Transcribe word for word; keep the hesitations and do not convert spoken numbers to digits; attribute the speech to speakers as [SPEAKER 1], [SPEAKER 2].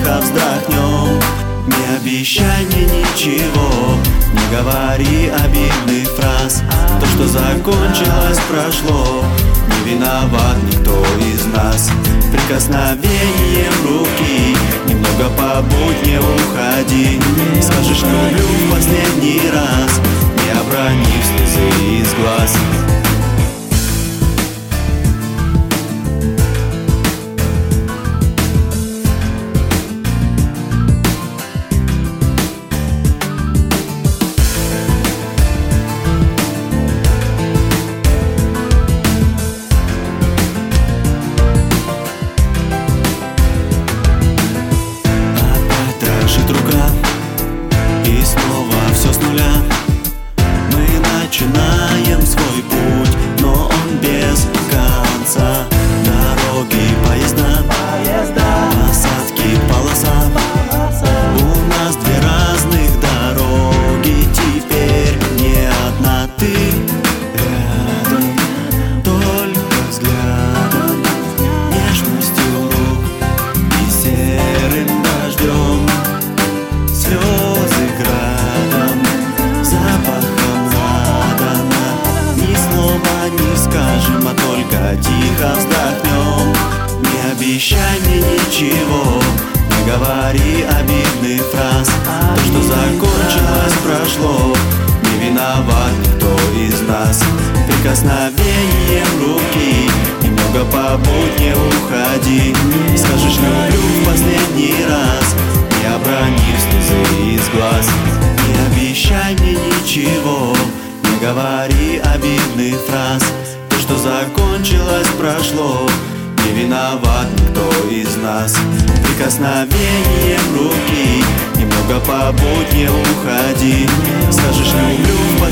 [SPEAKER 1] тихо вздохнем. Не обещай мне ничего, не говори обидных фраз. То, что закончилось, прошло, не виноват никто из нас. Прикосновением руки немного побудь, не уходи. Скажешь люблю в последний раз, не обронив слезы из глаз. И снова все с нуля. Мы начинаем свой путь, но он без конца. Дороги, поезда, посадки, полоса. У нас две разных дороги, теперь не одна. Ты рядом, только взглядом, нежностью рук и серым дождем. Слезы градом, запахом ладана. Ни слова не скажем, а только тихо вздохнем. Не обещай мне ничего, не говори обидных фраз. То, что закончилось, прошло, не виноват никто из нас. Прикосновением руки немного побудь, не уходи. Скажешь люблю в последний раз, не обронив слезы из глаз. Не обещай мне ничего, не говори обидных фраз. То, что закончилось, прошло, не виноват никто из нас. Прикосновением руки немного побудь, не уходи. Скажешь люблю в